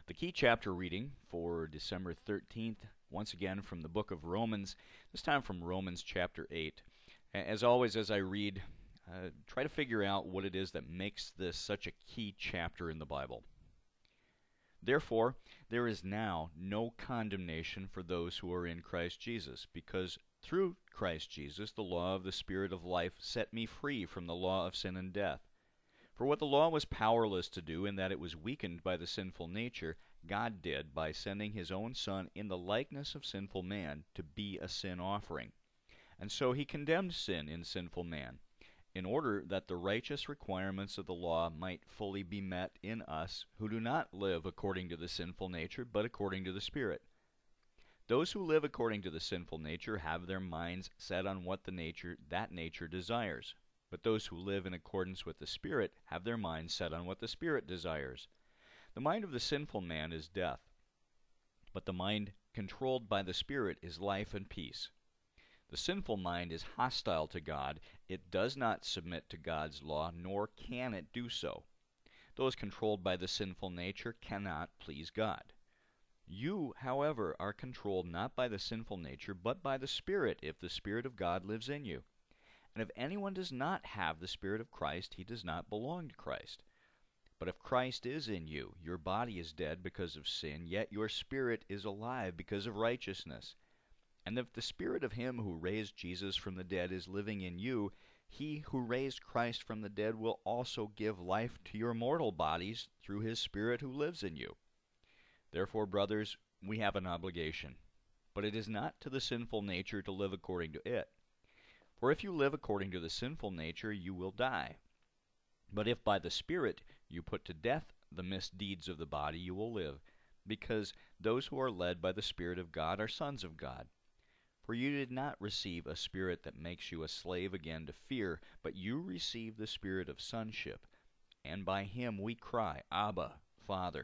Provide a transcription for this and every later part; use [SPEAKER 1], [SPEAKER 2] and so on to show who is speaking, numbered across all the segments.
[SPEAKER 1] The key chapter reading for December 13th, once again from the book of Romans, this time from Romans chapter 8. As always, as I read, try to figure out what it is that makes this such a key chapter in the Bible. Therefore, there is now no condemnation for those who are in Christ Jesus, because through Christ Jesus the law of the Spirit of life set me free from the law of sin and death. For what the law was powerless to do, in that it was weakened by the sinful nature, God did by sending his own Son in the likeness of sinful man to be a sin offering. And so he condemned sin in sinful man, in order that the righteous requirements of the law might fully be met in us who do not live according to the sinful nature, but according to the Spirit. Those who live according to the sinful nature have their minds set on what that nature desires. But those who live in accordance with the Spirit have their minds set on what the Spirit desires. The mind of the sinful man is death, but the mind controlled by the Spirit is life and peace. The sinful mind is hostile to God. It does not submit to God's law, nor can it do so. Those controlled by the sinful nature cannot please God. You, however, are controlled not by the sinful nature, but by the Spirit, if the Spirit of God lives in you. And if anyone does not have the Spirit of Christ, he does not belong to Christ. But if Christ is in you, your body is dead because of sin, yet your spirit is alive because of righteousness. And if the Spirit of him who raised Jesus from the dead is living in you, he who raised Christ from the dead will also give life to your mortal bodies through his Spirit who lives in you. Therefore, brothers, we have an obligation, but it is not to the sinful nature to live according to it. For if you live according to the sinful nature, you will die. But if by the Spirit you put to death the misdeeds of the body, you will live, because those who are led by the Spirit of God are sons of God. For you did not receive a spirit that makes you a slave again to fear, but you received the Spirit of sonship, and by him we cry, Abba, Father.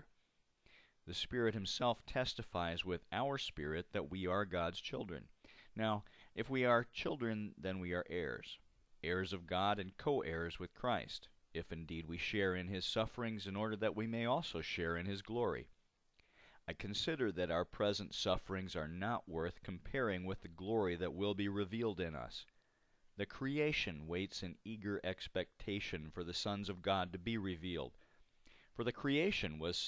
[SPEAKER 1] The Spirit himself testifies with our spirit that we are God's children. Now, if we are children, then we are heirs, heirs of God and co-heirs with Christ, if indeed we share in his sufferings, in order that we may also share in his glory. I consider that our present sufferings are not worth comparing with the glory that will be revealed in us. The creation waits in eager expectation for the sons of God to be revealed. For the creation was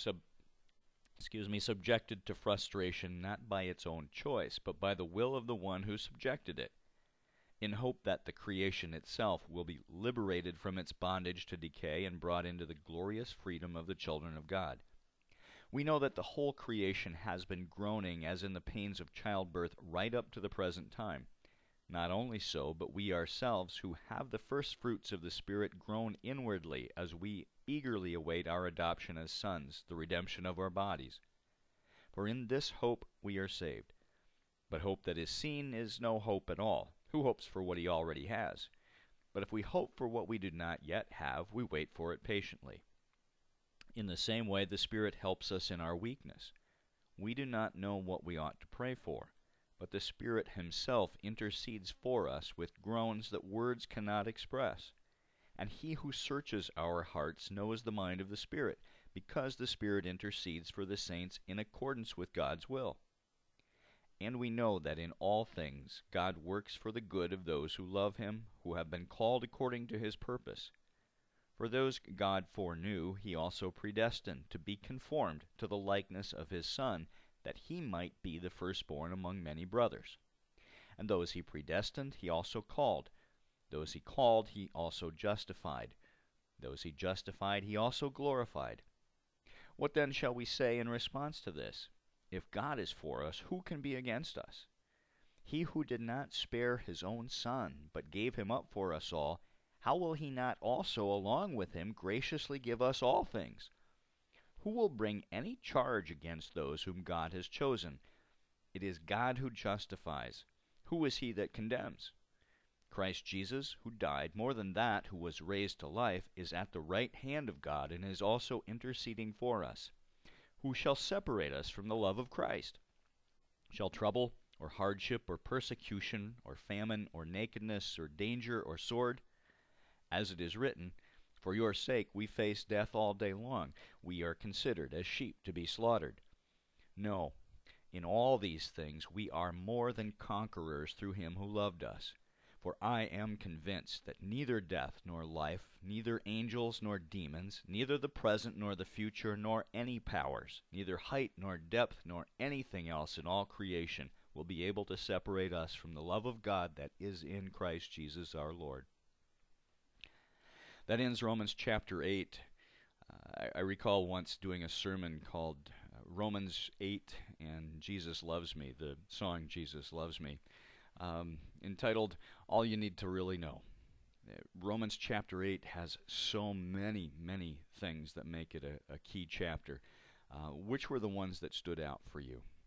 [SPEAKER 1] subjected to frustration not by its own choice, but by the will of the one who subjected it, in hope that the creation itself will be liberated from its bondage to decay and brought into the glorious freedom of the children of God. We know that the whole creation has been groaning as in the pains of childbirth right up to the present time. Not only so, but we ourselves who have the first fruits of the Spirit groan inwardly as we eagerly await our adoption as sons, the redemption of our bodies. For in this hope we are saved. But hope that is seen is no hope at all. Who hopes for what he already has? But if we hope for what we do not yet have, we wait for it patiently. In the same way, the Spirit helps us in our weakness. We do not know what we ought to pray for, but the Spirit himself intercedes for us with groans that words cannot express. And he who searches our hearts knows the mind of the Spirit, because the Spirit intercedes for the saints in accordance with God's will. And we know that in all things God works for the good of those who love him, who have been called according to his purpose. For those God foreknew, he also predestined to be conformed to the likeness of his Son, that he might be the firstborn among many brothers. And those he predestined, he also called. Those he called, he also justified. Those he justified, he also glorified. What then shall we say in response to this? If God is for us, who can be against us? He who did not spare his own Son, but gave him up for us all, how will he not also along with him graciously give us all things? Who will bring any charge against those whom God has chosen? It is God who justifies. Who is he that condemns? Christ Jesus, who died, more than that, who was raised to life, is at the right hand of God and is also interceding for us. Who shall separate us from the love of Christ? Shall trouble, or hardship, or persecution, or famine, or nakedness, or danger, or sword? As it is written, For your sake we face death all day long. We are considered as sheep to be slaughtered. No, in all these things we are more than conquerors through him who loved us. For I am convinced that neither death nor life, neither angels nor demons, neither the present nor the future, nor any powers, neither height nor depth nor anything else in all creation will be able to separate us from the love of God that is in Christ Jesus our Lord. That ends Romans chapter 8. I recall once doing a sermon called Romans 8 and Jesus Loves Me, the song Jesus Loves Me, entitled All You Need to Really Know. Romans chapter 8 has so many, many things that make it a key chapter. Which were the ones that stood out for you?